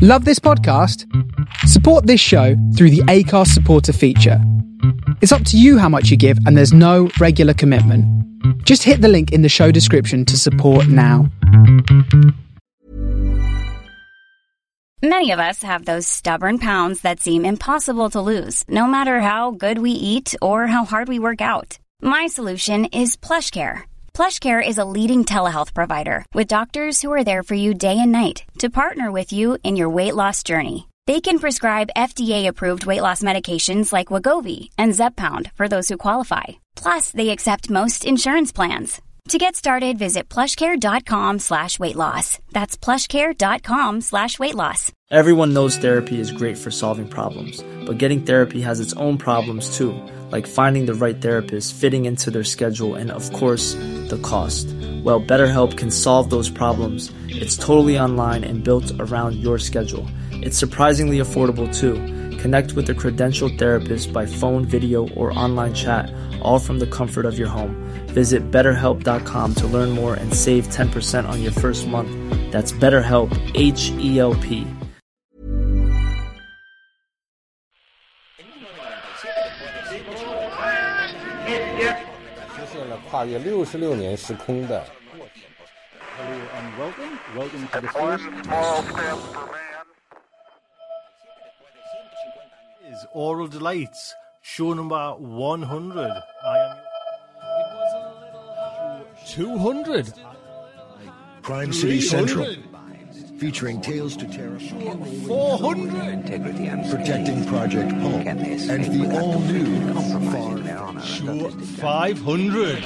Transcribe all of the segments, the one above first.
Love this podcast? Support this show through the Acast supporter feature. It's up to you how much you give, and there's no regular commitment. Just hit the link in the show description to support now. Many of us have those stubborn pounds that seem impossible to lose, no matter how good we eat or how hard we work out. My solution is PlushCare. PlushCare is a leading telehealth provider with doctors who are there for you day and night to partner with you in your weight loss journey. They can prescribe FDA-approved weight loss medications like Wegovy and Zepbound for those who qualify. Plus, they accept most insurance plans. To get started, visit plushcare.com/weightloss. That's plushcare.com/weightloss. Everyone knows therapy is great for solving problems, but getting therapy has its own problems too, like finding the right therapist, fitting into their schedule, and of course, the cost. Well, BetterHelp can solve those problems. It's totally online and built around your schedule. It's surprisingly affordable too. Connect with a credentialed therapist by phone, video, or online chat, all from the comfort of your home. Visit BetterHelp.com to learn more and save 10% on your first month. That's BetterHelp, H-E-L-P. 实现了跨越66年时空的。 Hello and welcome to the first is Oral Delights, show number 100. I am 200. Crime City Central, featuring Tales to Terror, 400. Integrity and protecting Project Pulp, and the all-new Show 500.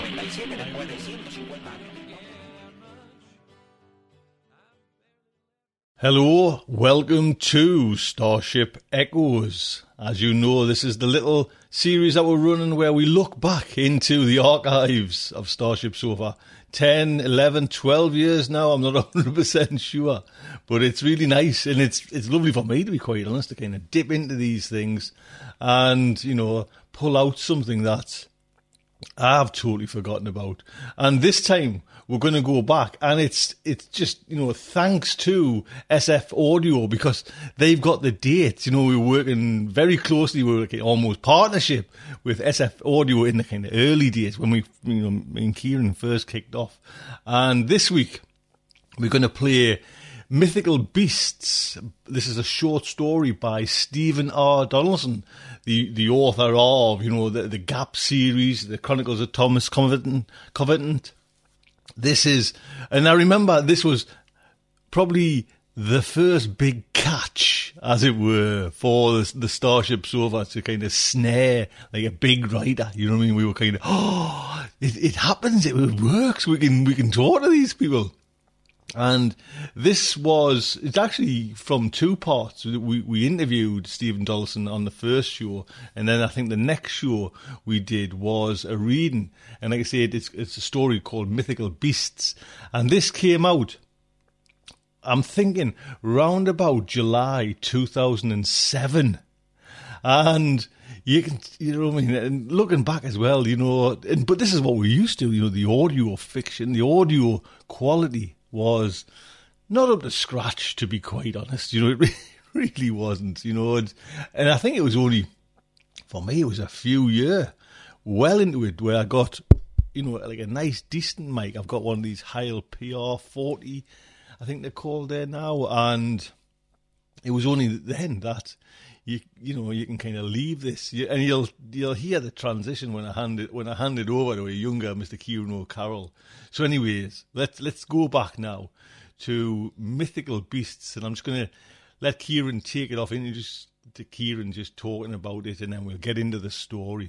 Hello, welcome to Starship Echoes. As you know, this is the little series that we're running where we look back into the archives of Starship so far. 10, 11, 12 years now, I'm not 100% sure. But it's really nice, and it's lovely for me, to be quite honest, to kind of dip into these things and, you know, pull out something that I've totally forgotten about. And this time we're going to go back, and it's just, you know, thanks to SF Audio, because they've got the dates. You know, we're working very closely, we're working almost partnership with SF Audio in the kind of early days when me and Kieran first kicked off. And this week we're going to play Mythical Beasts. This is a short story by Stephen R. Donaldson, the author of, you know, the Gap series, the Chronicles of Thomas Covenant. This is, and I remember this was probably the first big catch, as it were, for the Starship Sofa to kind of snare like a big writer. You know what I mean? We were kind of, it happens, it works. We can talk to these people. And it's actually from two parts. We interviewed Stephen Donaldson on the first show, and then I think the next show we did was a reading. And like I said, it's a story called Mythical Beasts. And this came out, I'm thinking, round about July 2007. And you know what I mean? And looking back as well, you know, but this is what we used to, you know, the audio fiction, the audio quality was not up to scratch, to be quite honest. You know, it really wasn't, you know. And I think it was only, for me, it was a few years well into it where I got, you know, like a nice, decent mic. I've got one of these Heil PR40, I think they're called there now. And it was only then that you know, you can kind of leave this, and you'll hear the transition when I hand it over to a younger Mr. Kieran O'Carroll. So, anyways, let's go back now to Mythical Beasts, and I'm just going to let Kieran take it off into just talking about it, and then we'll get into the story.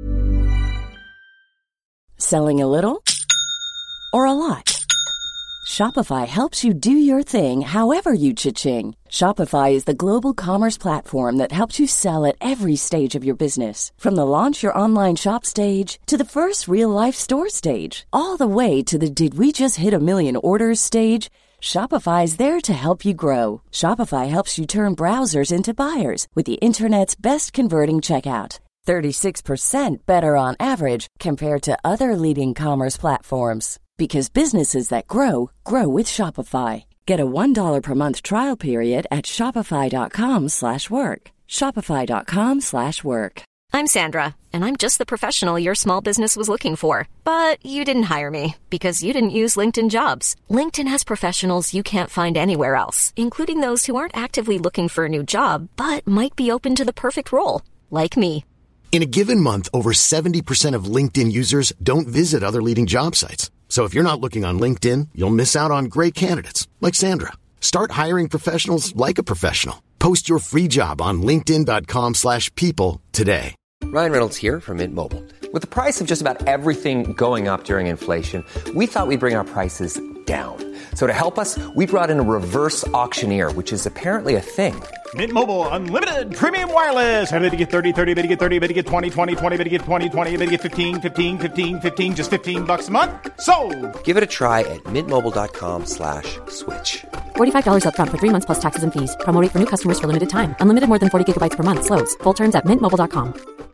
Selling a little or a lot? Shopify helps you do your thing however you cha-ching. Shopify is the global commerce platform that helps you sell at every stage of your business. From the launch your online shop stage to the first real-life store stage, all the way to the did we just hit a million orders stage. Shopify is there to help you grow. Shopify helps you turn browsers into buyers with the internet's best converting checkout. 36% better on average compared to other leading commerce platforms. Because businesses that grow, grow with Shopify. Get a $1 per month trial period at shopify.com/work. Shopify.com/work. I'm Sandra, and I'm just the professional your small business was looking for. But you didn't hire me because you didn't use LinkedIn Jobs. LinkedIn has professionals you can't find anywhere else, including those who aren't actively looking for a new job, but might be open to the perfect role, like me. In a given month, over 70% of LinkedIn users don't visit other leading job sites. So if you're not looking on LinkedIn, you'll miss out on great candidates like Sandra. Start hiring professionals like a professional. Post your free job on linkedin.com/people today. Ryan Reynolds here from Mint Mobile. With the price of just about everything going up during inflation, we thought we'd bring our prices down. So to help us, we brought in a reverse auctioneer, which is apparently a thing. Mint Mobile Unlimited Premium Wireless. How to get 30, 30, how to get 30, how to get 20, 20, 20, how to get 20, 20, how to get 15, 15, 15, 15, just $15 a month? Sold! Give it a try at mintmobile.com/switch. $45 up front for 3 months plus taxes and fees. Promo rate for new customers for limited time. Unlimited more than 40 gigabytes per month. Slows full terms at mintmobile.com.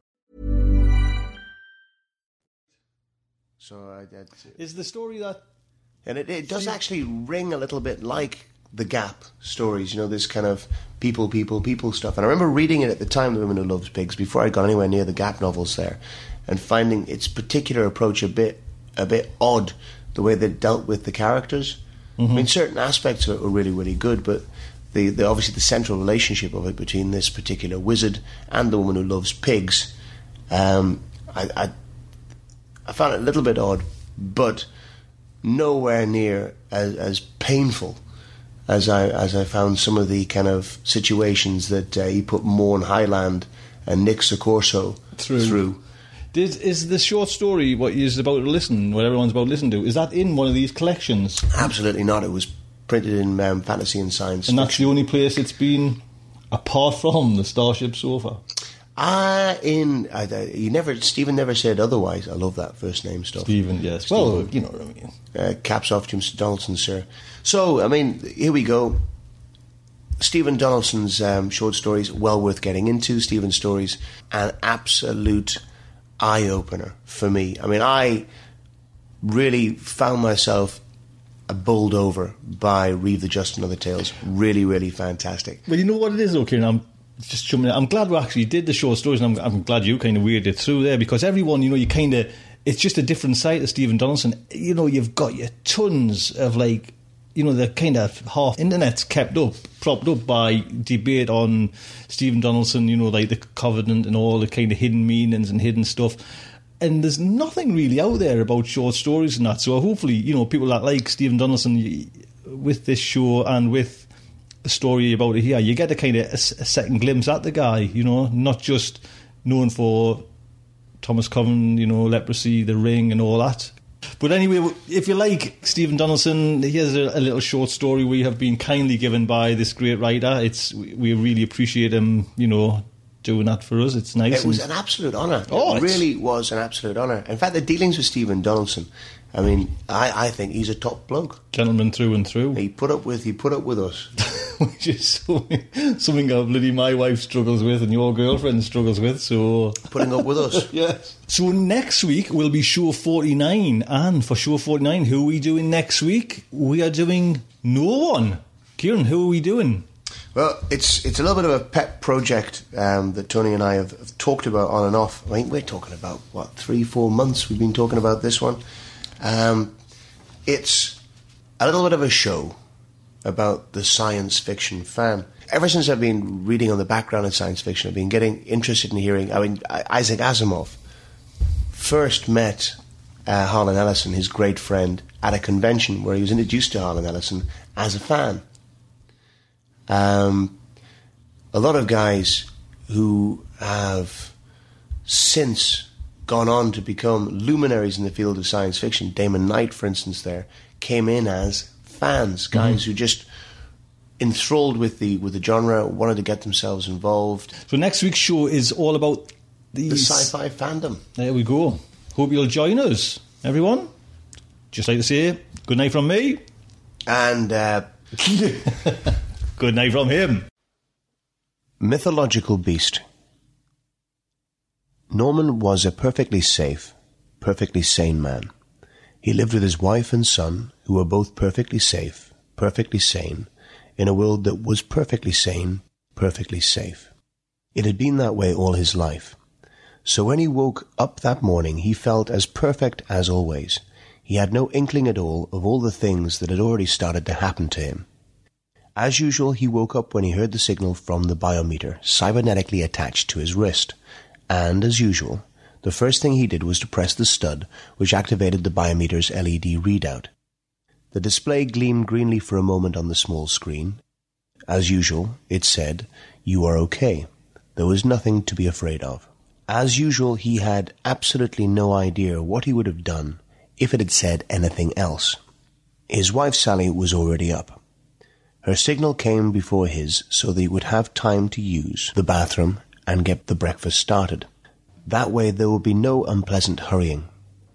So is the story that... And it does actually ring a little bit like the Gap stories, you know, this kind of people stuff. And I remember reading it at the time, The Woman Who Loves Pigs, before I'd gone anywhere near the Gap novels there, and finding its particular approach a bit odd, the way they dealt with the characters. Mm-hmm. I mean, certain aspects of it were really, really good, but the obviously the central relationship of it between this particular wizard and the woman who loves pigs, I found it a little bit odd, but nowhere near as painful as I found some of the kind of situations that he put Morn Highland and Nick Soccorso through. Is the short story what everyone's about to listen to, is that in one of these collections? Absolutely not. It was printed in Fantasy and Science And that's the only place it's been, apart from the Starship Sofa? Stephen never said otherwise. I love that first name stuff. Stephen, yes. Stephen. Well, you know what I mean. Caps off Jim Donaldson, sir. So, I mean, here we go. Stephen Donaldson's short stories, well worth getting into. Stephen's stories, an absolute eye-opener for me. I mean, I really found myself bowled over by Reeve the Just and Other Tales. Really, really fantastic. Well, you know what it is, though, Kieran? I'm glad we actually did the short stories, and I'm glad you kind of weirded it through there, because everyone, you know, it's just a different side of Stephen Donaldson. You know, you've got your tons of, like, you know, the kind of half internet's propped up by debate on Stephen Donaldson, you know, like the Covenant and all the kind of hidden meanings and hidden stuff. And there's nothing really out there about short stories and that. So hopefully, you know, people that like Stephen Donaldson, with this show and with a story about it here, you get a kind of a second glimpse at the guy, you know, not just known for Thomas Coven, you know, Leprosy, The Ring and all that. But anyway, if you like Stephen Donaldson, here's a little short story we have been kindly given by this great writer. We really appreciate him, you know, doing that for us. It's nice. It was an absolute honour. It really was an absolute honour. In fact, the dealings with Stephen Donaldson, I mean, I think he's a top bloke. Gentleman through and through. He put up with us. Which is something that bloody my wife struggles with and your girlfriend struggles with, so... Putting up with us. Yes. So next week will be show 49, and for show 49, who are we doing next week? We are doing no one. Kieran, who are we doing? Well, it's a little bit of a pet project that Tony and I have talked about on and off. I mean, we're talking about, 3-4 months we've been talking about this one. It's a little bit of a show about the science fiction fan. Ever since I've been reading on the background of science fiction, I've been getting interested in hearing... I mean, Isaac Asimov first met Harlan Ellison, his great friend, at a convention where he was introduced to Harlan Ellison as a fan. A lot of guys who have since gone on to become luminaries in the field of science fiction, Damon Knight, for instance, there, came in as fans, guys who just enthralled with the genre, wanted to get themselves involved. So next week's show is all about the sci-fi fandom. There we go. Hope you'll join us, everyone. Just like to say, good night from me. And good night from him. Mythological beast. Norman was a perfectly safe, perfectly sane man. He lived with his wife and son, who were both perfectly safe, perfectly sane, in a world that was perfectly sane, perfectly safe. It had been that way all his life. So when he woke up that morning, he felt as perfect as always. He had no inkling at all of all the things that had already started to happen to him. As usual, he woke up when he heard the signal from the biometer, cybernetically attached to his wrist. And, as usual, the first thing he did was to press the stud, which activated the biometer's LED readout. The display gleamed greenly for a moment on the small screen. As usual, it said, "You are okay." There was nothing to be afraid of. As usual, he had absolutely no idea what he would have done if it had said anything else. His wife Sally was already up. Her signal came before his so that he would have time to use the bathroom and get the breakfast started. That way there would be no unpleasant hurrying.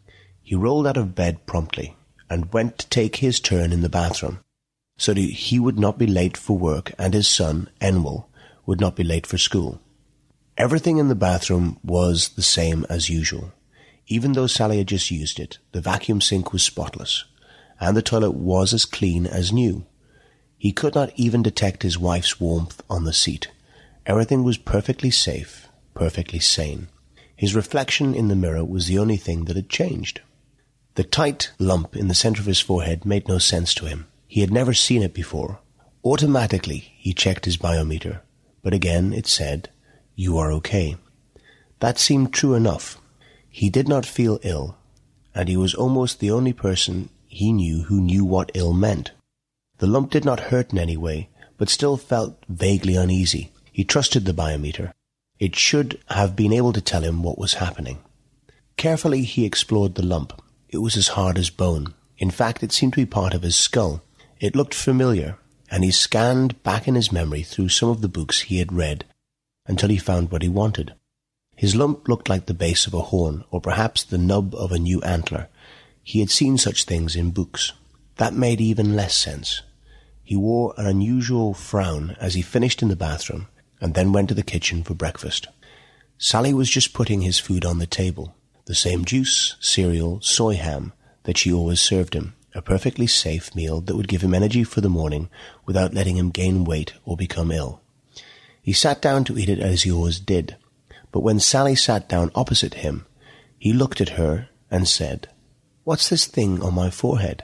He rolled out of bed promptly and went to take his turn in the bathroom so that he would not be late for work and his son, Enwell, would not be late for school. Everything in the bathroom was the same as usual. Even though Sally had just used it, the vacuum sink was spotless, and the toilet was as clean as new. He could not even detect his wife's warmth on the seat. Everything was perfectly safe, perfectly sane. His reflection in the mirror was the only thing that had changed. The tight lump in the center of his forehead made no sense to him. He had never seen it before. Automatically, he checked his biometer, but again it said, "You are okay." That seemed true enough. He did not feel ill, and he was almost the only person he knew who knew what ill meant. The lump did not hurt in any way, but still felt vaguely uneasy. He trusted the biometer. It should have been able to tell him what was happening. Carefully he explored the lump. It was as hard as bone. In fact, it seemed to be part of his skull. It looked familiar, and he scanned back in his memory through some of the books he had read until he found what he wanted. His lump looked like the base of a horn, or perhaps the nub of a new antler. He had seen such things in books. That made even less sense. He wore an unusual frown as he finished in the bathroom, and then went to the kitchen for breakfast. Sally was just putting his food on the table. The same juice, cereal, soy ham that she always served him. A perfectly safe meal that would give him energy for the morning without letting him gain weight or become ill. He sat down to eat it as he always did. But when Sally sat down opposite him, he looked at her and said, "What's this thing on my forehead?"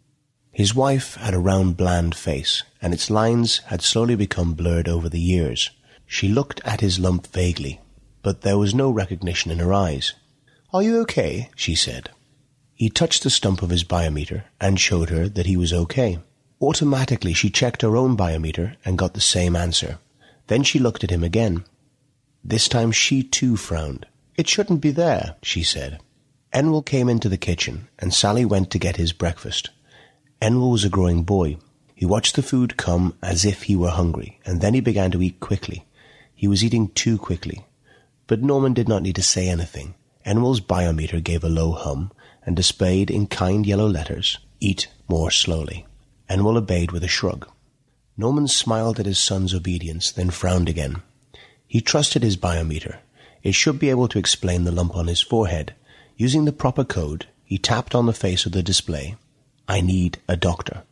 His wife had a round, bland face, and its lines had slowly become blurred over the years. She looked at his lump vaguely, but there was no recognition in her eyes. "Are you okay?" she said. He touched the stump of his biometer and showed her that he was okay. Automatically she checked her own biometer and got the same answer. Then she looked at him again. This time she too frowned. "It shouldn't be there," she said. Enwell came into the kitchen, and Sally went to get his breakfast. Enwell was a growing boy. He watched the food come as if he were hungry, and then he began to eat quickly. He was eating too quickly. But Norman did not need to say anything. Enwell's biometer gave a low hum, and displayed in kind yellow letters, "Eat more slowly." Enwell obeyed with a shrug. Norman smiled at his son's obedience, then frowned again. He trusted his biometer. It should be able to explain the lump on his forehead. Using the proper code, he tapped on the face of the display. "I need a doctor."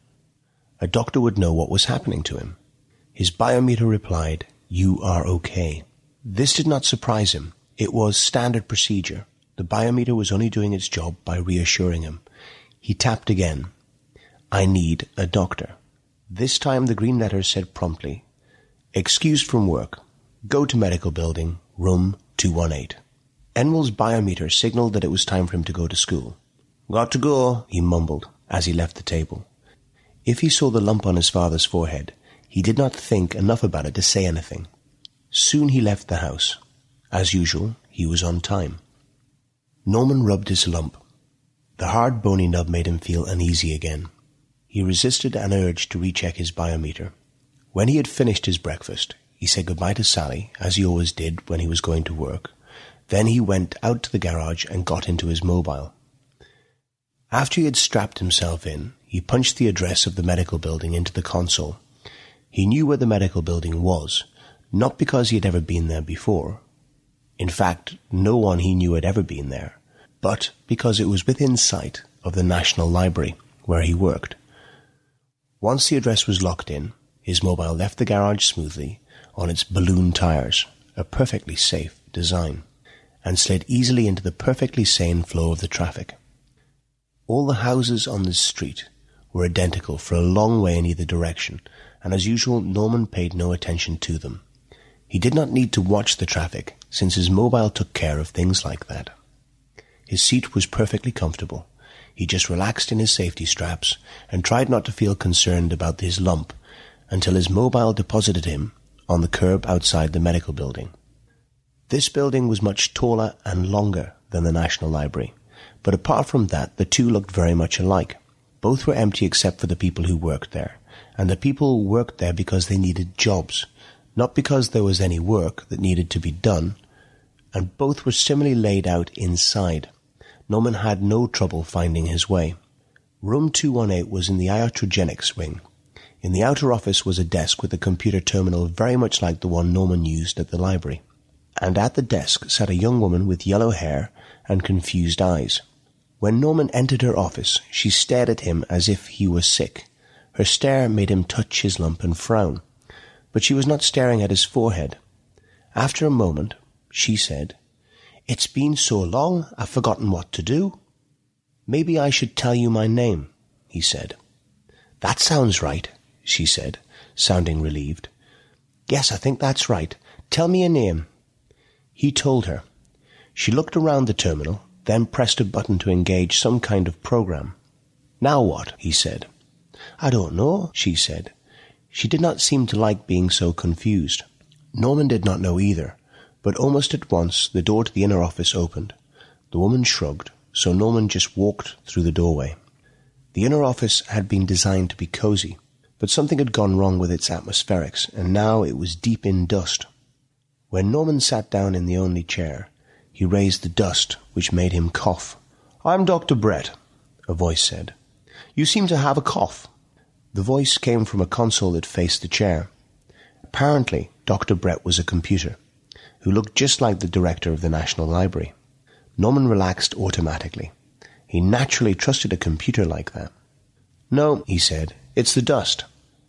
A doctor would know what was happening to him. His biometer replied, "You are okay." This did not surprise him. It was standard procedure. The biometer was only doing its job by reassuring him. He tapped again. "I need a doctor." This time the green letters said promptly, "Excused from work. Go to medical building, room 218. Enwell's biometer signaled that it was time for him to go to school. "Got to go," he mumbled as he left the table. If he saw the lump on his father's forehead, he did not think enough about it to say anything. Soon he left the house. As usual, he was on time. Norman rubbed his lump. The hard, bony nub made him feel uneasy again. He resisted an urge to recheck his biometer. When he had finished his breakfast, he said goodbye to Sally, as he always did when he was going to work. Then he went out to the garage and got into his mobile. After he had strapped himself in, he punched the address of the medical building into the console. He knew where the medical building was, not because he had ever been there before. In fact, no one he knew had ever been there, but because it was within sight of the National Library, where he worked. Once the address was locked in, his mobile left the garage smoothly on its balloon tires, a perfectly safe design, and slid easily into the perfectly sane flow of the traffic. All the houses on this street were identical for a long way in either direction, and as usual, Norman paid no attention to them. He did not need to watch the traffic, since his mobile took care of things like that. His seat was perfectly comfortable. He just relaxed in his safety straps and tried not to feel concerned about his lump until his mobile deposited him on the curb outside the medical building. This building was much taller and longer than the National Library, but apart from that, the two looked very much alike. Both were empty except for the people who worked there, and the people worked there because they needed jobs, not because there was any work that needed to be done, and both were similarly laid out inside. Norman had no trouble finding his way. Room 218 was in the iatrogenics wing. In the outer office was a desk with a computer terminal very much like the one Norman used at the library. And at the desk sat a young woman with yellow hair and confused eyes. When Norman entered her office, she stared at him as if he was sick. Her stare made him touch his lump and frown. But she was not staring at his forehead. After a moment, she said, "It's been so long, I've forgotten what to do." "Maybe I should tell you my name," he said. "That sounds right," she said, sounding relieved. "Yes, I think that's right. Tell me your name." He told her. She looked around the terminal, then pressed a button to engage some kind of program. "Now what?" he said. "I don't know," she said. She did not seem to like being so confused. Norman did not know either, but almost at once the door to the inner office opened. The woman shrugged, so Norman just walked through the doorway. The inner office had been designed to be cozy, but something had gone wrong with its atmospherics, and now it was deep in dust. When Norman sat down in the only chair, he raised the dust, which made him cough. "I'm Dr. Brett," a voice said. "You seem to have a cough." The voice came from a console that faced the chair. Apparently, Dr. Brett was a computer, who looked just like the director of the National Library. Norman relaxed automatically. He naturally trusted a computer like that. "No," he said, "it's the dust."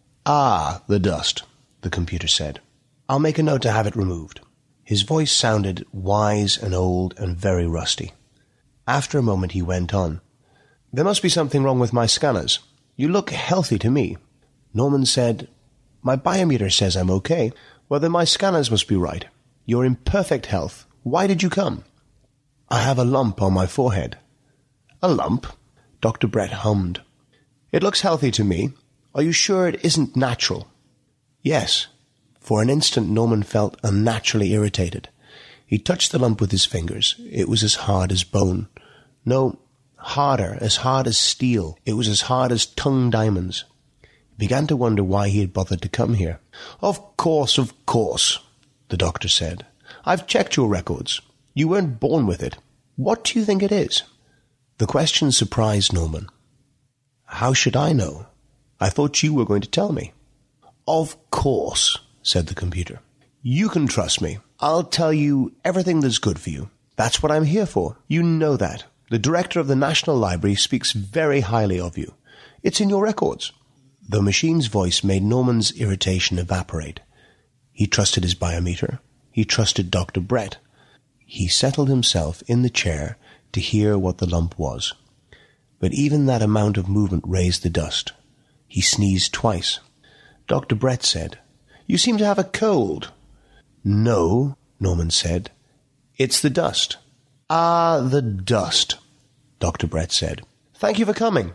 "Ah, the dust," the computer said. "I'll make a note to have it removed." His voice sounded wise and old and very rusty. After a moment he went on. "There must be something wrong with my scanners. You look healthy to me." Norman said, "My biometer says I'm okay." "Well, then my scanners must be right. You're in perfect health. Why did you come?" "I have a lump on my forehead." "A lump?" Dr. Brett hummed. "It looks healthy to me. Are you sure it isn't natural?" "Yes." For an instant Norman felt unnaturally irritated. He touched the lump with his fingers. It was as hard as bone. No, harder, as hard as steel. It was as hard as tongue diamonds. He began to wonder why he had bothered to come here. Of course, the doctor said. "I've checked your records. You weren't born with it. What do you think it is?" The question surprised Norman. "How should I know? I thought you were going to tell me." "Of course," said the computer. "You can trust me. I'll tell you everything that's good for you. That's what I'm here for. You know that. The director of the National Library speaks very highly of you. It's in your records." The machine's voice made Norman's irritation evaporate. He trusted his biometer. He trusted Dr. Brett. He settled himself in the chair to hear what the lump was. But even that amount of movement raised the dust. He sneezed twice. Dr. Brett said, "You seem to have a cold." "No," Norman said. "It's the dust." "Ah, the dust," Dr. Brett said. "Thank you for coming."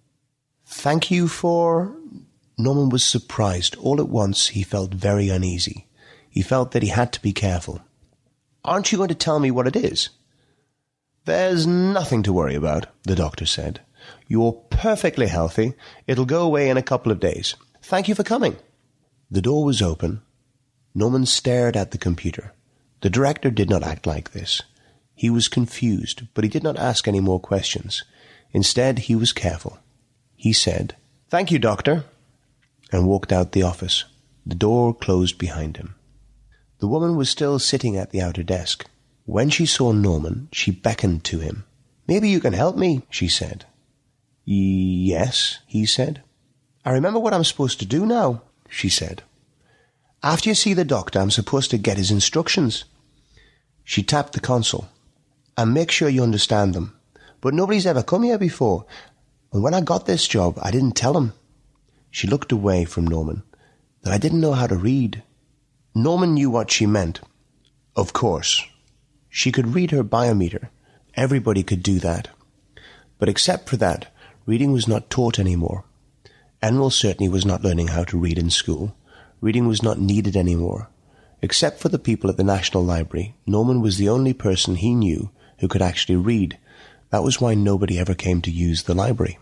"Thank you for—" Norman was surprised. All at once he felt very uneasy. He felt that he had to be careful. "Aren't you going to tell me what it is?" "There's nothing to worry about," the doctor said. "You're perfectly healthy. It'll go away in a couple of days. Thank you for coming." The door was open. Norman stared at the computer. The director did not act like this. He was confused, but he did not ask any more questions. Instead, he was careful. He said, "Thank you, doctor," and walked out the office. The door closed behind him. The woman was still sitting at the outer desk. When she saw Norman, she beckoned to him. "Maybe you can help me," she said. "Yes," he said. I remember what I'm supposed to do now, she said. After you see the doctor, I'm supposed to get his instructions. She tapped the console. And make sure you understand them. But nobody's ever come here before. And when I got this job, I didn't tell him. She looked away from Norman. That I didn't know how to read. Norman knew what she meant. Of course. She could read her biometer. Everybody could do that. But except for that, reading was not taught anymore. Enril certainly was not learning how to read in school. Reading was not needed anymore. Except for the people at the National Library, Norman was the only person he knew who could actually read. That was why nobody ever came to use the library.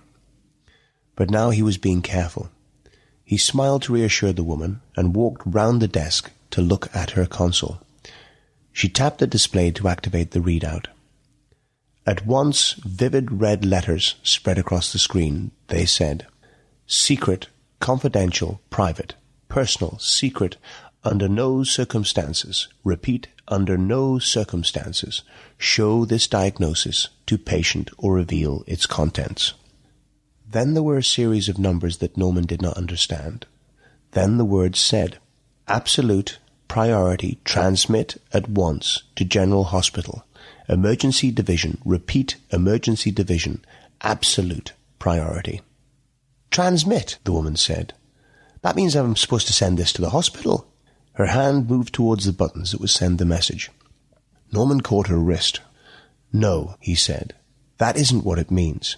But now he was being careful. He smiled to reassure the woman and walked round the desk to look at her console. She tapped the display to activate the readout. At once, vivid red letters spread across the screen. They said, "Secret, confidential, private, personal, secret, under no circumstances, repeat, under no circumstances, show this diagnosis to patient or reveal its contents." Then there were a series of numbers that Norman did not understand. Then the words said, "Absolute, priority, transmit at once to General Hospital, emergency division, repeat, emergency division, absolute priority." "Transmit," the woman said. "That means I'm supposed to send this to the hospital." Her hand moved towards the buttons that would send the message. Norman caught her wrist. "No," he said. "That isn't what it means.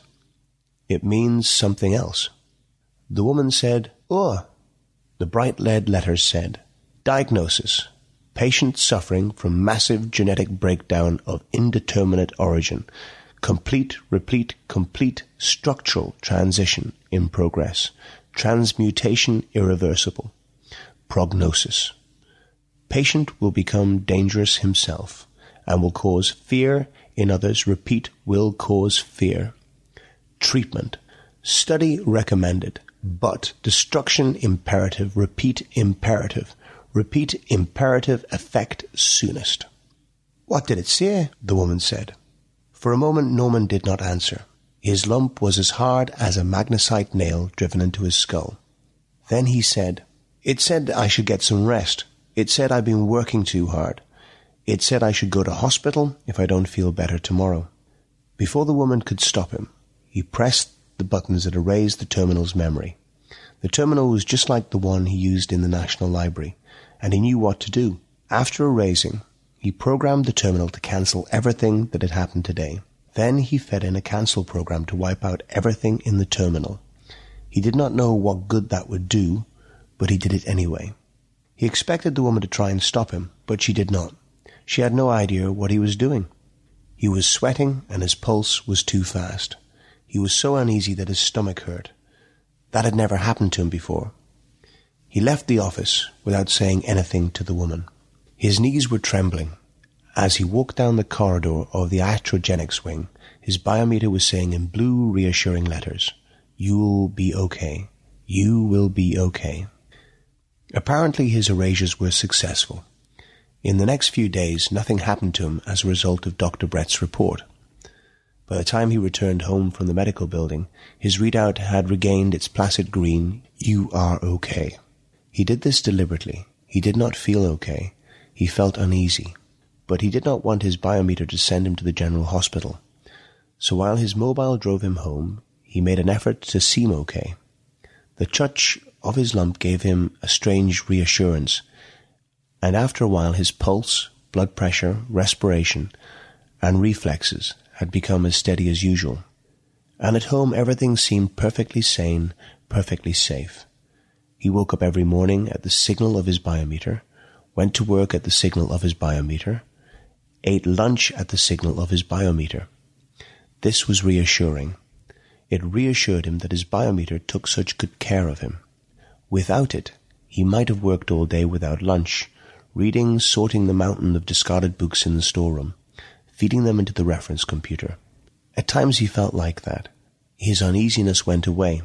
It means something else." The woman said, "Oh." The bright lead letters said, "Diagnosis. Patient suffering from massive genetic breakdown of indeterminate origin. Complete, replete, complete structural transition in progress. Transmutation irreversible. Prognosis. Patient will become dangerous himself and will cause fear in others. Repeat, will cause fear. Treatment. Study recommended, but destruction imperative. Repeat, imperative. Repeat, imperative, effect soonest." "What did it say?" the woman said. For a moment Norman did not answer. His lump was as hard as a magnesite nail driven into his skull. Then he said, "It said I should get some rest. It said I've been working too hard. It said I should go to hospital if I don't feel better tomorrow." Before the woman could stop him, he pressed the buttons that erased the terminal's memory. The terminal was just like the one he used in the National Library, and he knew what to do. After erasing, he programmed the terminal to cancel everything that had happened today. Then he fed in a cancel program to wipe out everything in the terminal. He did not know what good that would do, but he did it anyway. He expected the woman to try and stop him, but she did not. She had no idea what he was doing. He was sweating and his pulse was too fast. He was so uneasy that his stomach hurt. That had never happened to him before. He left the office without saying anything to the woman. His knees were trembling. As he walked down the corridor of the iatrogenics wing, his biometer was saying in blue, reassuring letters, "You'll be okay. You will be okay." Apparently his erasures were successful. In the next few days, nothing happened to him as a result of Dr. Brett's report. By the time he returned home from the medical building, his readout had regained its placid green, "You are okay." He did this deliberately. He did not feel okay. He felt uneasy. But he did not want his biometer to send him to the General Hospital. So while his mobile drove him home, he made an effort to seem okay. The touch of his lump gave him a strange reassurance, and after a while his pulse, blood pressure, respiration, and reflexes had become as steady as usual. And at home everything seemed perfectly sane, perfectly safe. He woke up every morning at the signal of his biometer, went to work at the signal of his biometer, ate lunch at the signal of his biometer. This was reassuring. It reassured him that his biometer took such good care of him. Without it, he might have worked all day without lunch, reading, sorting the mountain of discarded books in the storeroom, feeding them into the reference computer. At times he felt like that. His uneasiness went away.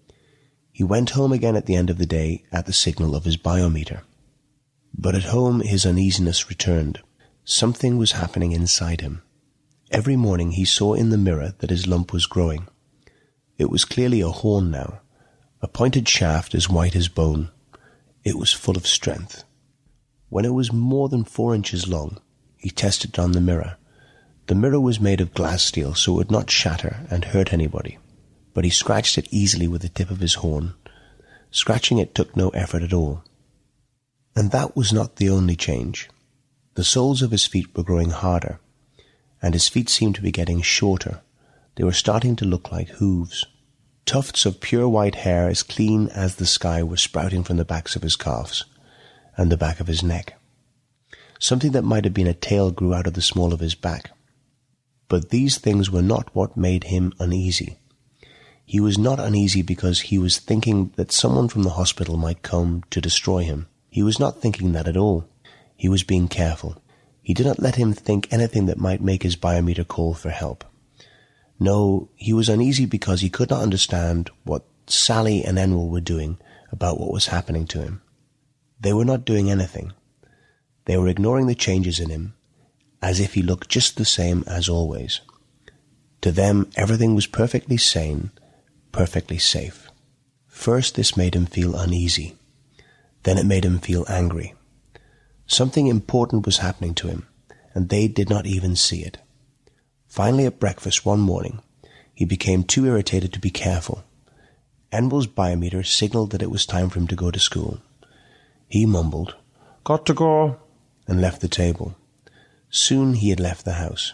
He went home again at the end of the day at the signal of his biometer. But at home his uneasiness returned. Something was happening inside him. Every morning he saw in the mirror that his lump was growing. It was clearly a horn now, a pointed shaft as white as bone. It was full of strength. When it was more than 4 inches long, he tested it on the mirror. The mirror was made of glass steel, so it would not shatter and hurt anybody. But he scratched it easily with the tip of his horn. Scratching it took no effort at all. And that was not the only change. The soles of his feet were growing harder, and his feet seemed to be getting shorter. They were starting to look like hooves. Tufts of pure white hair as clean as the sky were sprouting from the backs of his calves and the back of his neck. Something that might have been a tail grew out of the small of his back. But these things were not what made him uneasy. He was not uneasy because he was thinking that someone from the hospital might come to destroy him. He was not thinking that at all. He was being careful. He did not let him think anything that might make his biometer call for help. No, he was uneasy because he could not understand what Sally and Enwell were doing about what was happening to him. They were not doing anything. They were ignoring the changes in him, as if he looked just the same as always. To them, everything was perfectly sane, perfectly safe. First, this made him feel uneasy. Then it made him feel angry. Something important was happening to him, and they did not even see it. Finally, at breakfast one morning, he became too irritated to be careful. Enwell's biometer signaled that it was time for him to go to school. He mumbled, "Got to go," and left the table. Soon he had left the house.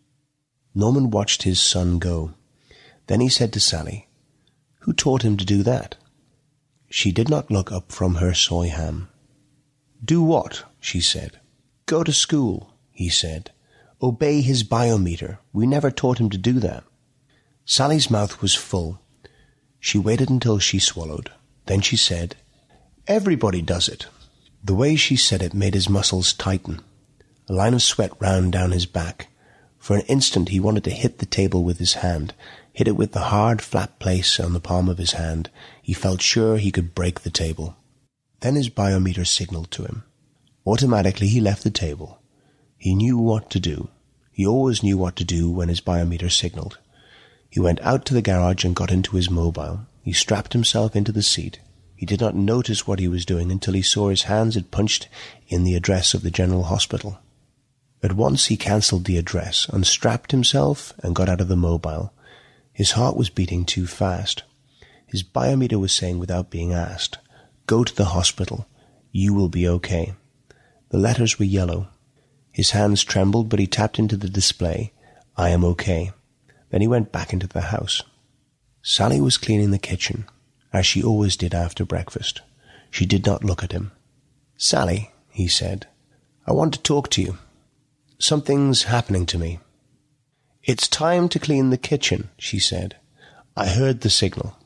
Norman watched his son go. Then he said to Sally, "Who taught him to do that?" She did not look up from her soy ham. "Do what?" she said. "Go to school," he said. "Obey his biometer. We never taught him to do that." Sally's mouth was full. She waited until she swallowed. Then she said, "Everybody does it." The way she said it made his muscles tighten. A line of sweat ran down his back. For an instant he wanted to hit the table with his hand, hit it with the hard, flat place on the palm of his hand. He felt sure he could break the table. Then his biometer signaled to him. Automatically he left the table. He knew what to do. He always knew what to do when his biometer signaled. He went out to the garage and got into his mobile. He strapped himself into the seat. He did not notice what he was doing until he saw his hands had punched in the address of the General Hospital. At once he cancelled the address, unstrapped himself, and got out of the mobile. His heart was beating too fast. His biometer was saying without being asked, "Go to the hospital. You will be okay." The letters were yellow. His hands trembled, but he tapped into the display, "I am okay." Then he went back into the house. Sally was cleaning the kitchen, as she always did after breakfast. She did not look at him. "Sally," he said, "I want to talk to you. Something's happening to me." "It's time to clean the kitchen," she said. "I heard the signal."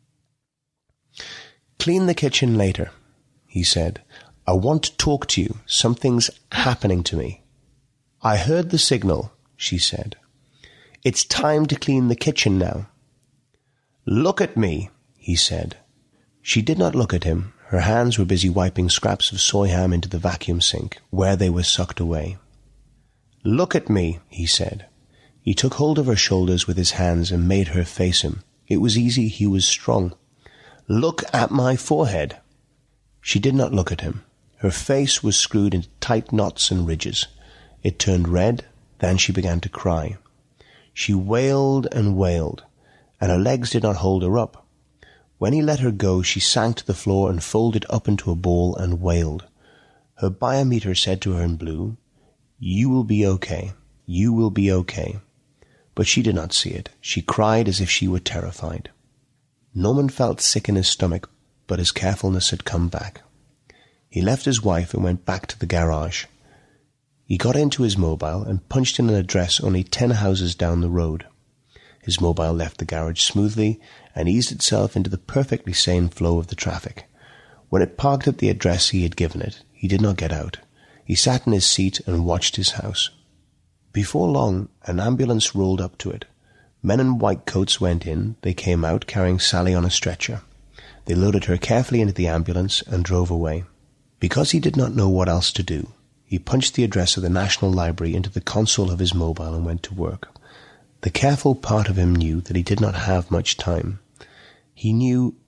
"Clean the kitchen later," he said. "I want to talk to you. Something's happening to me." "I heard the signal," she said. "It's time to clean the kitchen now." "Look at me," he said. She did not look at him. Her hands were busy wiping scraps of soy ham into the vacuum sink, where they were sucked away. "Look at me," he said. He took hold of her shoulders with his hands and made her face him. It was easy, he was strong. "Look at my forehead." She did not look at him. Her face was screwed into tight knots and ridges. It turned red, then she began to cry. She wailed and wailed, and her legs did not hold her up. When he let her go, she sank to the floor and folded up into a ball and wailed. Her biometer said to her in blue, "You will be okay. You will be okay." But she did not see it. She cried as if she were terrified. Norman felt sick in his stomach, but his carefulness had come back. He left his wife and went back to the garage. He got into his mobile and punched in an address only 10 houses down the road. His mobile left the garage smoothly and eased itself into the perfectly sane flow of the traffic. When it parked at the address he had given it, he did not get out. He sat in his seat and watched his house. Before long, an ambulance rolled up to it. Men in white coats went in. They came out carrying Sally on a stretcher. They loaded her carefully into the ambulance and drove away. Because he did not know what else to do, he punched the address of the National Library into the console of his mobile and went to work. The careful part of him knew that he did not have much time. He knew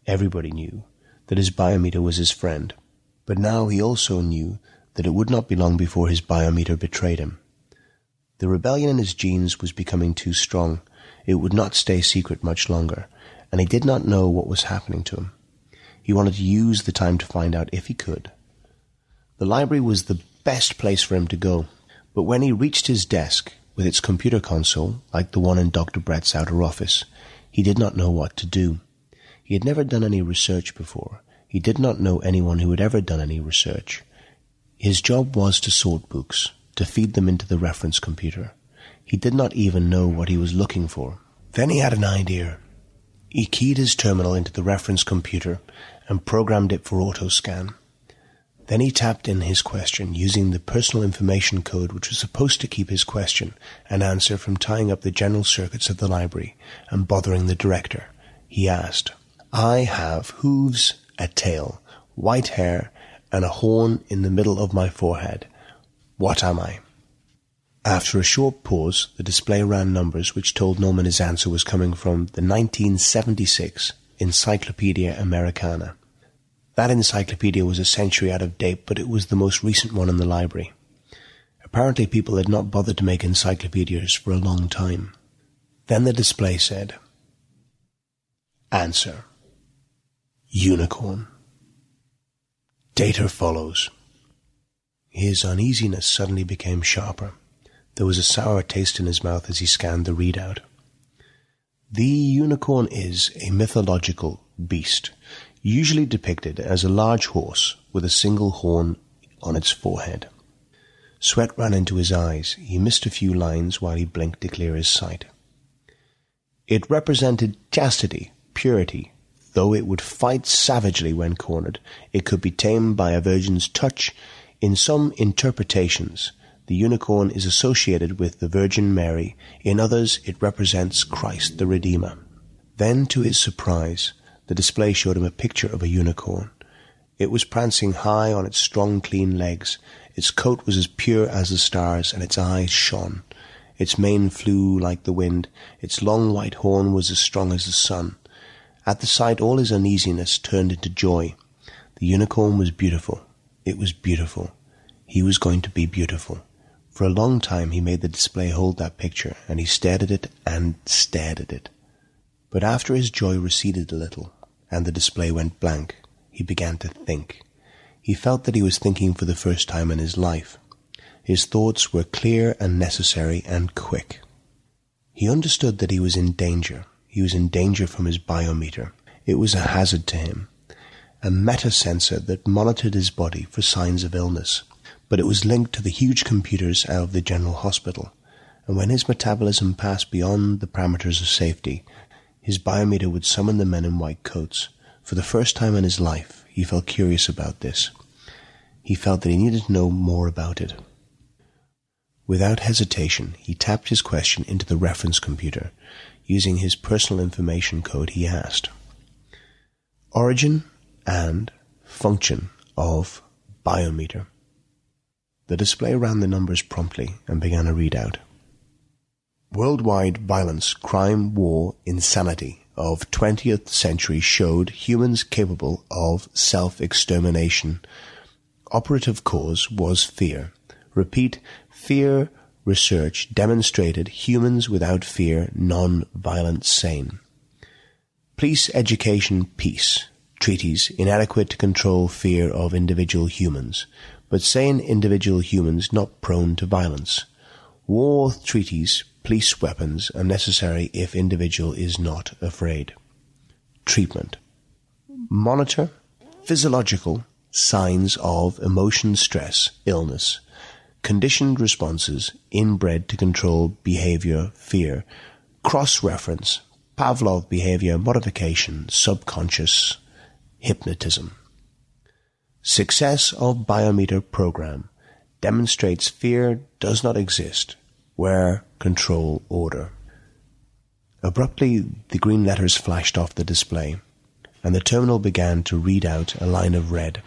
Everybody knew that his biometer was his friend, but now he also knew that it would not be long before his biometer betrayed him. The rebellion in his genes was becoming too strong. It would not stay secret much longer, and he did not know what was happening to him. He wanted to use the time to find out if he could. The library was the best place for him to go, but when he reached his desk, with its computer console, like the one in Dr. Brett's outer office, he did not know what to do. He had never done any research before. He did not know anyone who had ever done any research. His job was to sort books, to feed them into the reference computer. He did not even know what he was looking for. Then he had an idea. He keyed his terminal into the reference computer and programmed it for auto-scan. Then he tapped in his question using the personal information code which was supposed to keep his question and answer from tying up the general circuits of the library and bothering the director. He asked, "I have hooves, a tail, white hair, and a horn in the middle of my forehead. What am I?" After a short pause, the display ran numbers which told Norman his answer was coming from the 1976 Encyclopedia Americana. That encyclopedia was a century out of date, but it was the most recent one in the library. Apparently people had not bothered to make encyclopedias for a long time. Then the display said, "Answer. Unicorn." Data follows. His uneasiness suddenly became sharper. There was a sour taste in his mouth as he scanned the readout. The unicorn is a mythological beast, usually depicted as a large horse with a single horn on its forehead. Sweat ran into his eyes. He missed a few lines while he blinked to clear his sight. It represented chastity, purity. Though it would fight savagely when cornered, it could be tamed by a virgin's touch. In some interpretations, the unicorn is associated with the Virgin Mary. In others, it represents Christ the Redeemer. Then, to his surprise, the display showed him a picture of a unicorn. It was prancing high on its strong, clean legs. Its coat was as pure as the stars, and its eyes shone. Its mane flew like the wind. Its long white horn was as strong as the sun. At the sight, all his uneasiness turned into joy. The unicorn was beautiful. It was beautiful. He was going to be beautiful. For a long time he made the display hold that picture, and he stared at it and stared at it. But after his joy receded a little, and the display went blank, he began to think. He felt that he was thinking for the first time in his life. His thoughts were clear and necessary and quick. He understood that he was in danger. He was in danger from his biometer. It was a hazard to him, a meta-sensor that monitored his body for signs of illness. But it was linked to the huge computers out of the general hospital, and when his metabolism passed beyond the parameters of safety, his biometer would summon the men in white coats. For the first time in his life, he felt curious about this. He felt that he needed to know more about it. Without hesitation, he tapped his question into the reference computer. Using his personal information code, he asked, "Origin and function of biometer." The display ran the numbers promptly and began a readout. Worldwide violence, crime, war, insanity of 20th century showed humans capable of self-extermination. Operative cause was fear. Repeat, fear research demonstrated humans without fear, non-violent, sane. Police education, peace. Treaties inadequate to control fear of individual humans, but sane individual humans not prone to violence. War treaties, police weapons are necessary if individual is not afraid. Treatment. Monitor physiological signs of emotion, stress, illness. Conditioned responses inbred to control behavior, fear. Cross-reference, Pavlov behavior modification, subconscious, hypnotism. Success of biometer program demonstrates fear does not exist where control order. Abruptly, the green letters flashed off the display, and the terminal began to read out a line of red.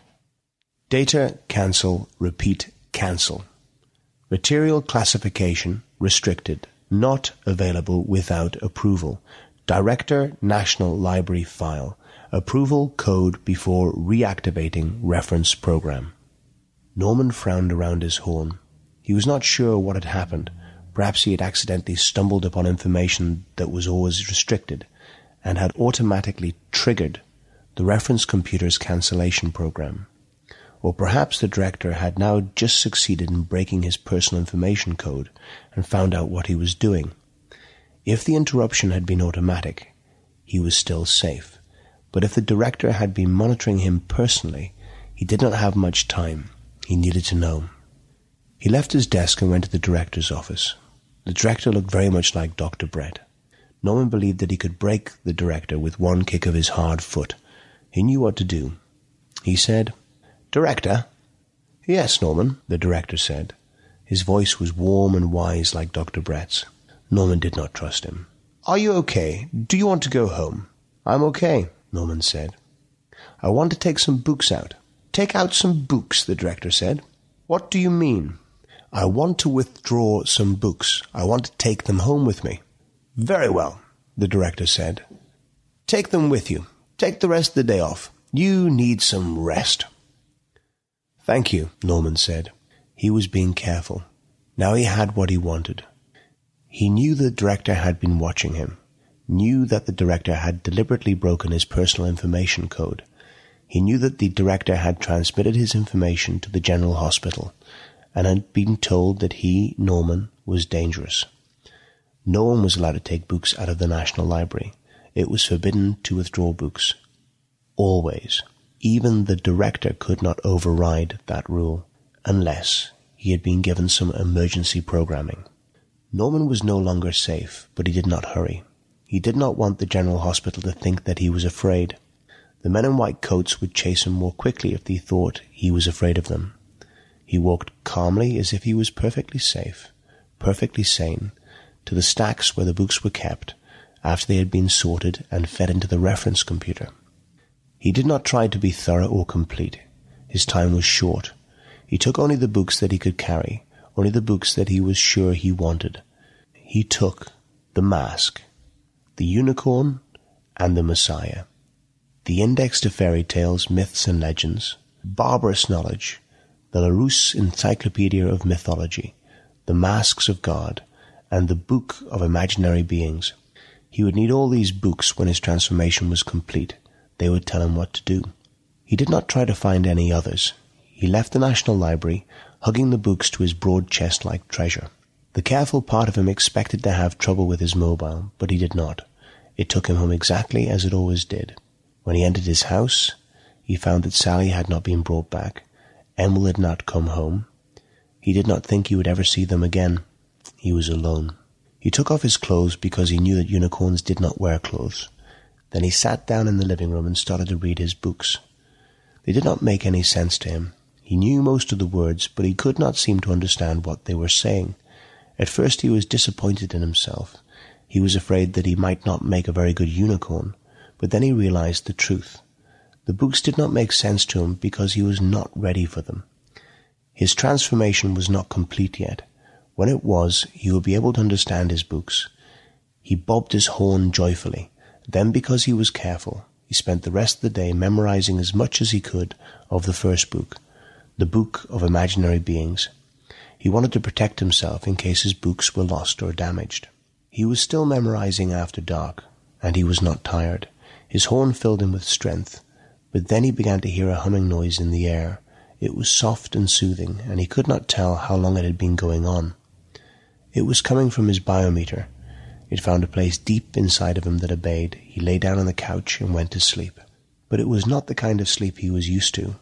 Data cancel, repeat cancel. Material classification restricted, not available without approval. Director, National Library file. Approval code before reactivating reference program. Norman frowned around his horn. He was not sure what had happened. Perhaps he had accidentally stumbled upon information that was always restricted and had automatically triggered the reference computer's cancellation program. Or perhaps the director had now just succeeded in breaking his personal information code and found out what he was doing. If the interruption had been automatic, he was still safe. But if the director had been monitoring him personally, he did not have much time. He needed to know. He left his desk and went to the director's office. The director looked very much like Dr. Brett. Norman believed that he could break the director with one kick of his hard foot. He knew what to do. He said, "Director?" "Yes, Norman," the director said. His voice was warm and wise like Dr. Brett's. Norman did not trust him. "Are you okay? Do you want to go home?" "I'm okay," Norman said. "I want to take some books out." "Take out some books," the director said. "What do you mean?" "I want to withdraw some books. I want to take them home with me." "Very well," the director said. "Take them with you. Take the rest of the day off. You need some rest." "Thank you," Norman said. He was being careful. Now he had what he wanted. He knew the director had been watching him, knew that the director had deliberately broken his personal information code. He knew that the director had transmitted his information to the General Hospital and had been told that he, Norman, was dangerous. No one was allowed to take books out of the National Library. It was forbidden to withdraw books. Always. Even the director could not override that rule, unless he had been given some emergency programming. Norman was no longer safe, but he did not hurry. He did not want the General Hospital to think that he was afraid. The men in white coats would chase him more quickly if they thought he was afraid of them. He walked calmly as if he was perfectly safe, perfectly sane, to the stacks where the books were kept, after they had been sorted and fed into the reference computer. He did not try to be thorough or complete. His time was short. He took only the books that he could carry, only the books that he was sure he wanted. He took The Mask, The Unicorn, and The Messiah, the Index to Fairy Tales, Myths and Legends, Barbarous Knowledge, the Larousse Encyclopedia of Mythology, The Masks of God, and the Book of Imaginary Beings. He would need all these books when his transformation was complete. They would tell him what to do. He did not try to find any others. He left the National Library, hugging the books to his broad chest like treasure. The careful part of him expected to have trouble with his mobile, but he did not. It took him home exactly as it always did. When he entered his house, he found that Sally had not been brought back. Emil had not come home. He did not think he would ever see them again. He was alone. He took off his clothes because he knew that unicorns did not wear clothes. Then he sat down in the living room and started to read his books. They did not make any sense to him. He knew most of the words, but he could not seem to understand what they were saying. At first he was disappointed in himself. He was afraid that he might not make a very good unicorn, but then he realized the truth. The books did not make sense to him because he was not ready for them. His transformation was not complete yet. When it was, he would be able to understand his books. He bobbed his horn joyfully. Then, because he was careful, he spent the rest of the day memorizing as much as he could of the first book, the Book of Imaginary Beings. He wanted to protect himself in case his books were lost or damaged. He was still memorizing after dark, and he was not tired. His horn filled him with strength, but then he began to hear a humming noise in the air. It was soft and soothing, and he could not tell how long it had been going on. It was coming from his biometer. It found a place deep inside of him that obeyed. He lay down on the couch and went to sleep. But it was not the kind of sleep he was used to.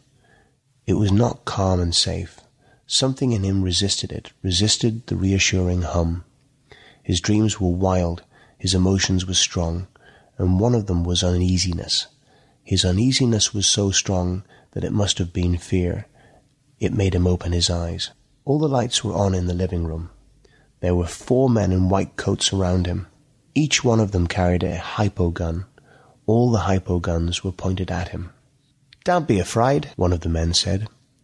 It was not calm and safe. Something in him resisted it, resisted the reassuring hum. His dreams were wild, his emotions were strong, and one of them was uneasiness. His uneasiness was so strong that it must have been fear. It made him open his eyes. All the lights were on in the living room. There were 4 men in white coats around him. Each one of them carried a hypo gun. All the hypo guns were pointed at him. "Don't be afraid," one of the men said.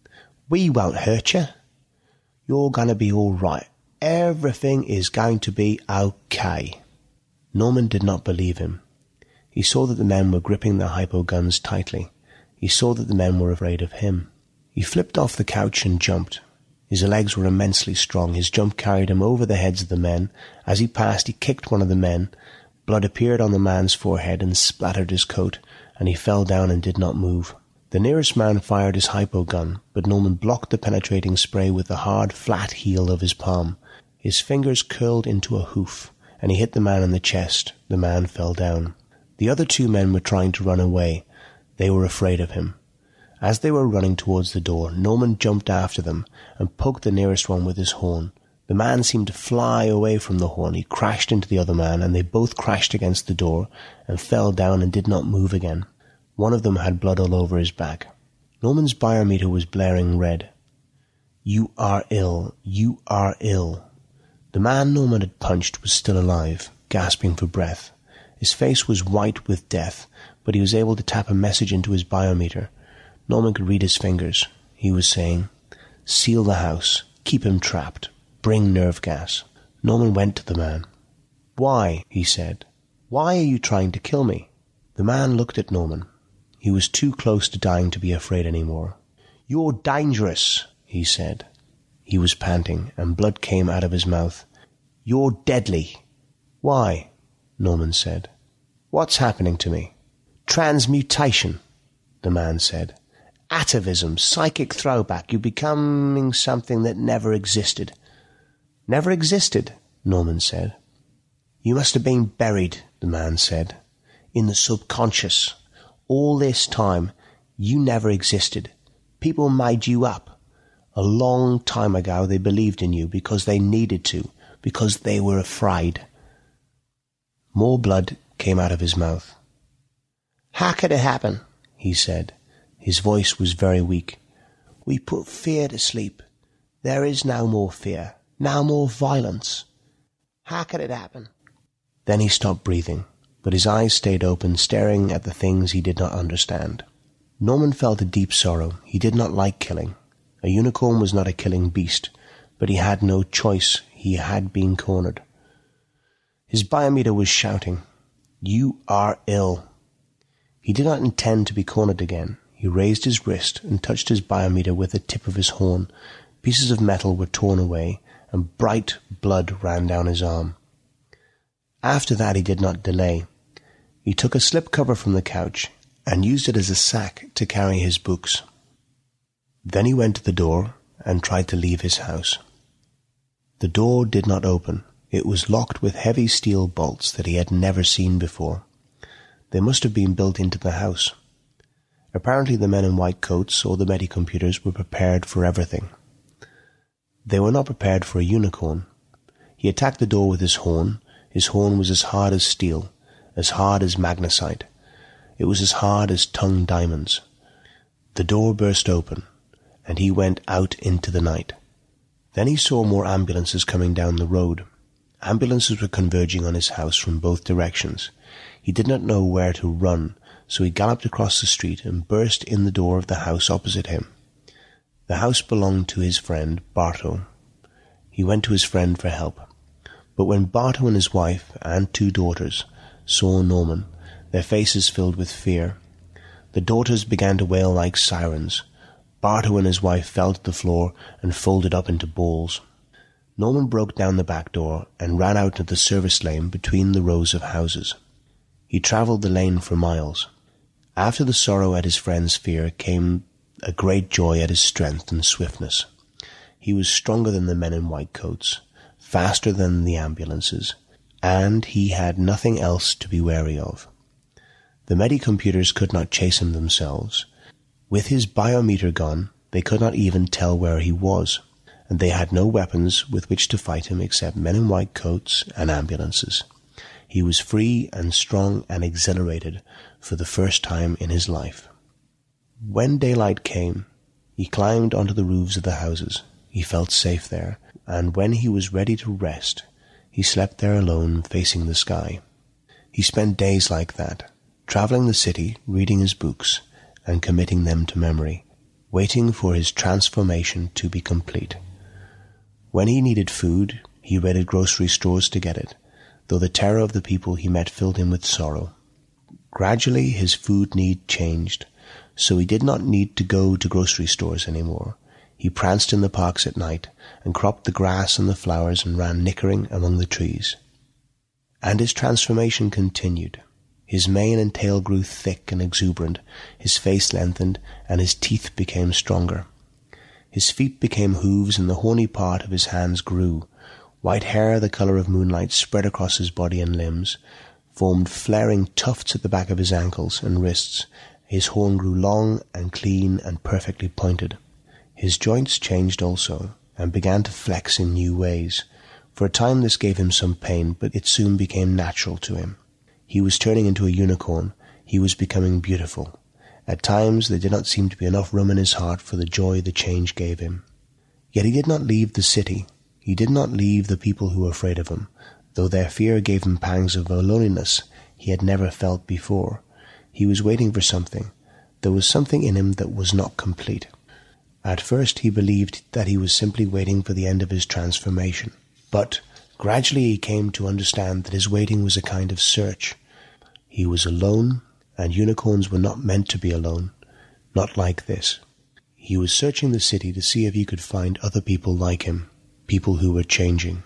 "We won't hurt you. You're going to be all right. Everything is going to be okay." Norman did not believe him. He saw that the men were gripping their hypo guns tightly. He saw that the men were afraid of him. He flipped off the couch and jumped. His legs were immensely strong. His jump carried him over the heads of the men. As he passed, he kicked one of the men. Blood appeared on the man's forehead and splattered his coat, and he fell down and did not move. The nearest man fired his hypo gun, but Norman blocked the penetrating spray with the hard, flat heel of his palm. His fingers curled into a hoof, and he hit the man in the chest. The man fell down. The other 2 men were trying to run away. They were afraid of him. As they were running towards the door, Norman jumped after them and poked the nearest one with his horn. The man seemed to fly away from the horn. He crashed into the other man, and they both crashed against the door and fell down and did not move again. One of them had blood all over his back. Norman's biometer was blaring red. "You are ill. You are ill." The man Norman had punched was still alive, gasping for breath. His face was white with death, but he was able to tap a message into his biometer. Norman could read his fingers. He was saying, "Seal the house. Keep him trapped. Bring nerve gas." Norman went to the man. "Why?" he said. "Why are you trying to kill me?" The man looked at Norman. He was too close to dying to be afraid anymore. "You're dangerous," he said. He was panting, and blood came out of his mouth. "You're deadly." "Why?" Norman said. "What's happening to me?" "Transmutation," the man said. "Atavism, psychic throwback. You're becoming something that never existed." "Never existed?" Norman said. "You must have been buried," the man said, "in the subconscious. All this time, you never existed. People made you up. A long time ago they believed in you because they needed to, because they were afraid." More blood came out of his mouth. "How could it happen?" he said. His voice was very weak. "We put fear to sleep. There is no more fear, no more violence. How could it happen?" Then he stopped breathing, but his eyes stayed open, staring at the things he did not understand. Norman felt a deep sorrow. He did not like killing. A unicorn was not a killing beast, but he had no choice. He had been cornered. His biometer was shouting, "You are ill." He did not intend to be cornered again. He raised his wrist and touched his biometer with the tip of his horn. Pieces of metal were torn away, and bright blood ran down his arm. After that he did not delay. He took a slipcover from the couch and used it as a sack to carry his books. Then he went to the door and tried to leave his house. The door did not open. It was locked with heavy steel bolts that he had never seen before. They must have been built into the house. Apparently the men in white coats or the Medicomputers were prepared for everything. They were not prepared for a unicorn. He attacked the door with his horn. His horn was as hard as steel, as hard as magnesite. It was as hard as tongue diamonds. The door burst open, and he went out into the night. Then he saw more ambulances coming down the road. Ambulances were converging on his house from both directions. He did not know where to run, so he galloped across the street and burst in the door of the house opposite him. The house belonged to his friend, Barto. He went to his friend for help. But when Barto and his wife and 2 daughters saw Norman, their faces filled with fear. The daughters began to wail like sirens. Barto and his wife fell to the floor and folded up into balls. Norman broke down the back door and ran out into the service lane between the rows of houses. He travelled the lane for miles. After the sorrow at his friend's fear came a great joy at his strength and swiftness. He was stronger than the men in white coats, faster than the ambulances, and he had nothing else to be wary of. The Medicomputers could not chase him themselves. With his biometer gone, they could not even tell where he was, and they had no weapons with which to fight him except men in white coats and ambulances. He was free and strong and exhilarated for the first time in his life. When daylight came, he climbed onto the roofs of the houses. He felt safe there, and when he was ready to rest, he slept there alone, facing the sky. He spent days like that, traveling the city, reading his books, and committing them to memory, waiting for his transformation to be complete. When he needed food, he raided grocery stores to get it, though the terror of the people he met filled him with sorrow. Gradually his food need changed, so he did not need to go to grocery stores anymore. He pranced in the parks at night, and cropped the grass and the flowers, and ran nickering among the trees. And his transformation continued. His mane and tail grew thick and exuberant, his face lengthened, and his teeth became stronger. His feet became hooves, and the horny part of his hands grew. White hair, the colour of moonlight, spread across his body and limbs, formed flaring tufts at the back of his ankles and wrists. His horn grew long and clean and perfectly pointed. His joints changed also, and began to flex in new ways. For a time this gave him some pain, but it soon became natural to him. He was turning into a unicorn. He was becoming beautiful. At times there did not seem to be enough room in his heart for the joy the change gave him. Yet he did not leave the city. He did not leave the people who were afraid of him, though their fear gave him pangs of a loneliness he had never felt before. He was waiting for something. There was something in him that was not complete. At first he believed that he was simply waiting for the end of his transformation. But gradually he came to understand that his waiting was a kind of search. He was alone, and unicorns were not meant to be alone. Not like this. He was searching the city to see if he could find other people like him, people who were changing.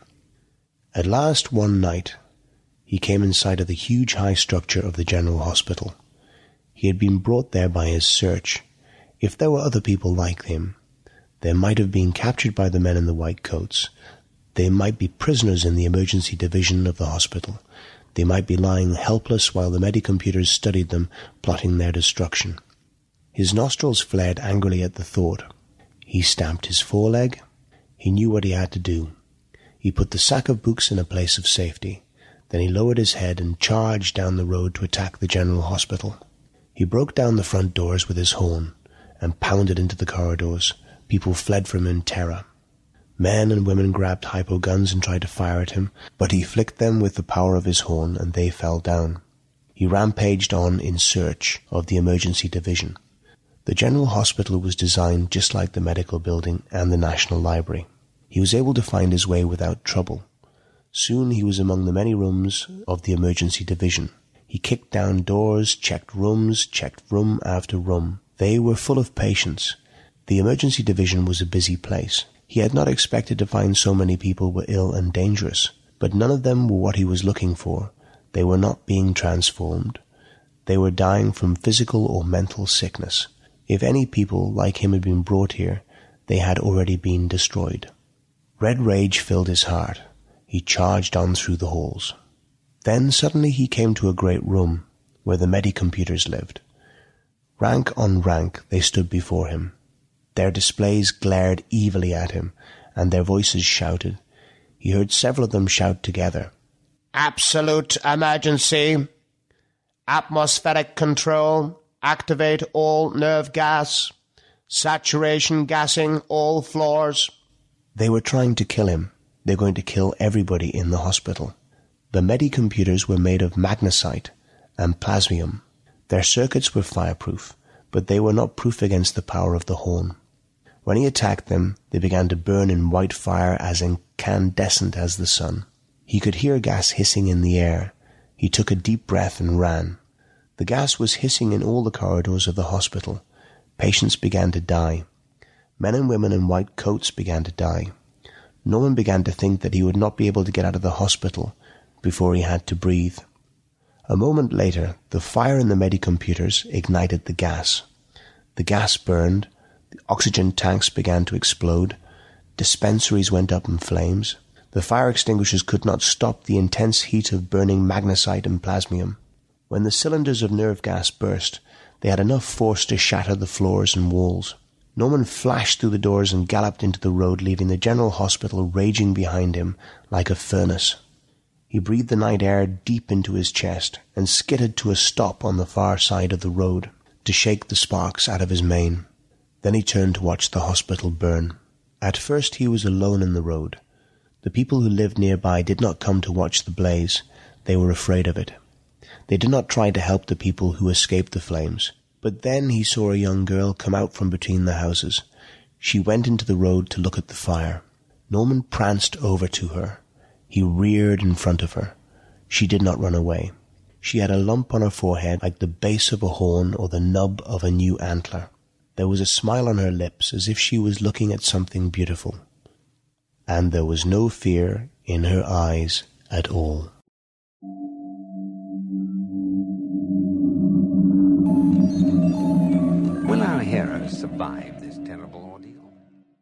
At last, one night, he came in sight of the huge high structure of the General Hospital. He had been brought there by his search. If there were other people like him, they might have been captured by the men in the white coats. They might be prisoners in the emergency division of the hospital. They might be lying helpless while the medicomputers studied them, plotting their destruction. His nostrils flared angrily at the thought. He stamped his foreleg. He knew what he had to do. He put the sack of books in a place of safety. Then he lowered his head and charged down the road to attack the General Hospital. He broke down the front doors with his horn and pounded into the corridors. People fled from him in terror. Men and women grabbed hypo guns and tried to fire at him, but he flicked them with the power of his horn, and they fell down. He rampaged on in search of the emergency division. The General Hospital was designed just like the medical building and the National Library. He was able to find his way without trouble. Soon he was among the many rooms of the emergency division. He kicked down doors, checked room after room. They were full of patients. The emergency division was a busy place. He had not expected to find so many people were ill and dangerous, but none of them were what he was looking for. They were not being transformed. They were dying from physical or mental sickness. If any people like him had been brought here, they had already been destroyed. Red rage filled his heart. He charged on through the halls. Then suddenly he came to a great room where the medicomputers lived. Rank on rank they stood before him. Their displays glared evilly at him, and their voices shouted. He heard several of them shout together. Absolute emergency. Atmospheric control. Activate all nerve gas. Saturation gassing all floors. They were trying to kill him. They were going to kill everybody in the hospital. The medicomputers were made of magnesite and plasmium. Their circuits were fireproof, but they were not proof against the power of the horn. When he attacked them, they began to burn in white fire as incandescent as the sun. He could hear gas hissing in the air. He took a deep breath and ran. The gas was hissing in all the corridors of the hospital. Patients began to die. Men and women in white coats began to die. Norman began to think that he would not be able to get out of the hospital before he had to breathe. A moment later, the fire in the medicomputers ignited the gas. The gas burned. The oxygen tanks began to explode. Dispensaries went up in flames. The fire extinguishers could not stop the intense heat of burning magnesite and plasmium. When the cylinders of nerve gas burst, they had enough force to shatter the floors and walls. Norman flashed through the doors and galloped into the road, leaving the General Hospital raging behind him like a furnace. He breathed the night air deep into his chest and skidded to a stop on the far side of the road to shake the sparks out of his mane. Then he turned to watch the hospital burn. At first he was alone in the road. The people who lived nearby did not come to watch the blaze. They were afraid of it. They did not try to help the people who escaped the flames. But then he saw a young girl come out from between the houses. She went into the road to look at the fire. Norman pranced over to her. He reared in front of her. She did not run away. She had a lump on her forehead like the base of a horn or the nub of a new antler. There was a smile on her lips as if she was looking at something beautiful. And there was no fear in her eyes at all. Will our hero survive this terrible ordeal?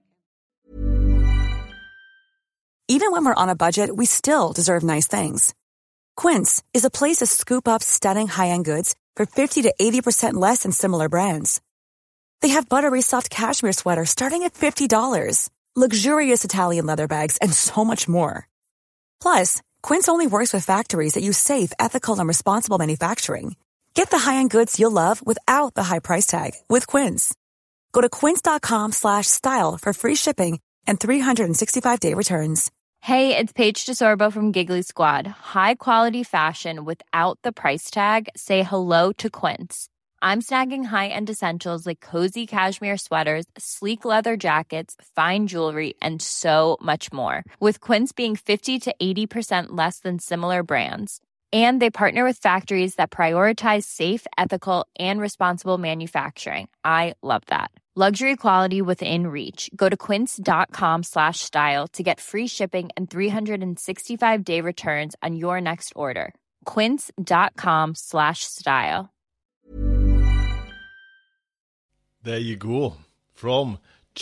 Even when we're on a budget, we still deserve nice things. Quince is a place to scoop up stunning high-end goods for 50 to 80% less than similar brands. They have buttery soft cashmere sweaters starting at $50, luxurious Italian leather bags, and so much more. Plus, Quince only works with factories that use safe, ethical, and responsible manufacturing. Get the high-end goods you'll love without the high price tag with Quince. Go to quince.com/style for free shipping and 365-day returns. Hey, it's Paige DeSorbo from Giggly Squad. High quality fashion without the price tag. Say hello to Quince. I'm snagging high-end essentials like cozy cashmere sweaters, sleek leather jackets, fine jewelry, and so much more. With Quince being 50 to 80% less than similar brands. And they partner with factories that prioritize safe, ethical, and responsible manufacturing. I love that. Luxury quality within reach. Go to quince.com/style to get free shipping and 365-day returns on your next order. Quince.com/style. There you go. From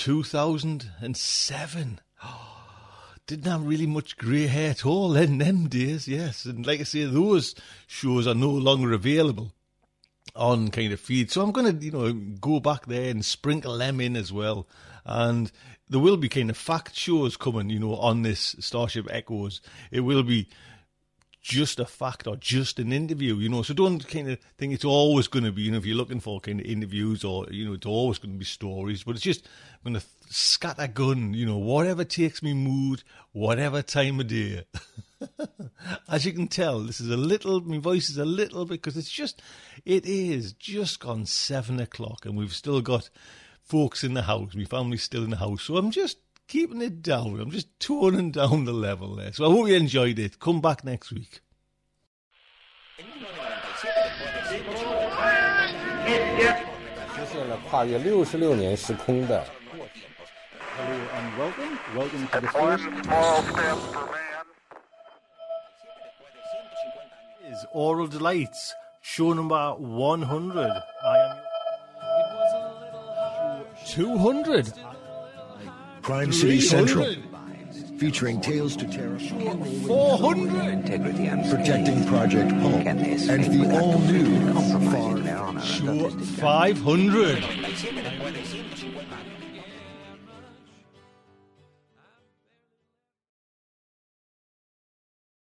2007. Didn't have really much grey hair at all in them days, yes. And like I say, those shows are no longer available on kind of feed. So I'm going to, go back there and sprinkle them in as well. And there will be kind of fact shows coming, on this Starship Echoes. It will be just a fact or just an interview, so don't kind of think it's always going to be, if you're looking for kind of interviews or, it's always going to be stories, but it's just going to scattergun, whatever takes me mood, whatever time of day. As you can tell, my voice is a little bit, because it is just gone 7 o'clock and we've still got folks in the house, my family's still in the house, so I'm just keeping it down. I'm just toning down the level there. So I hope you enjoyed it. Come back next week. Hello and welcome. Welcome to the first is Oral Delights, show number 100. 200. Crime City Central, featuring Tales to Terror, 400, integrity and protecting Project Pulp, and the all-new Far Show 500.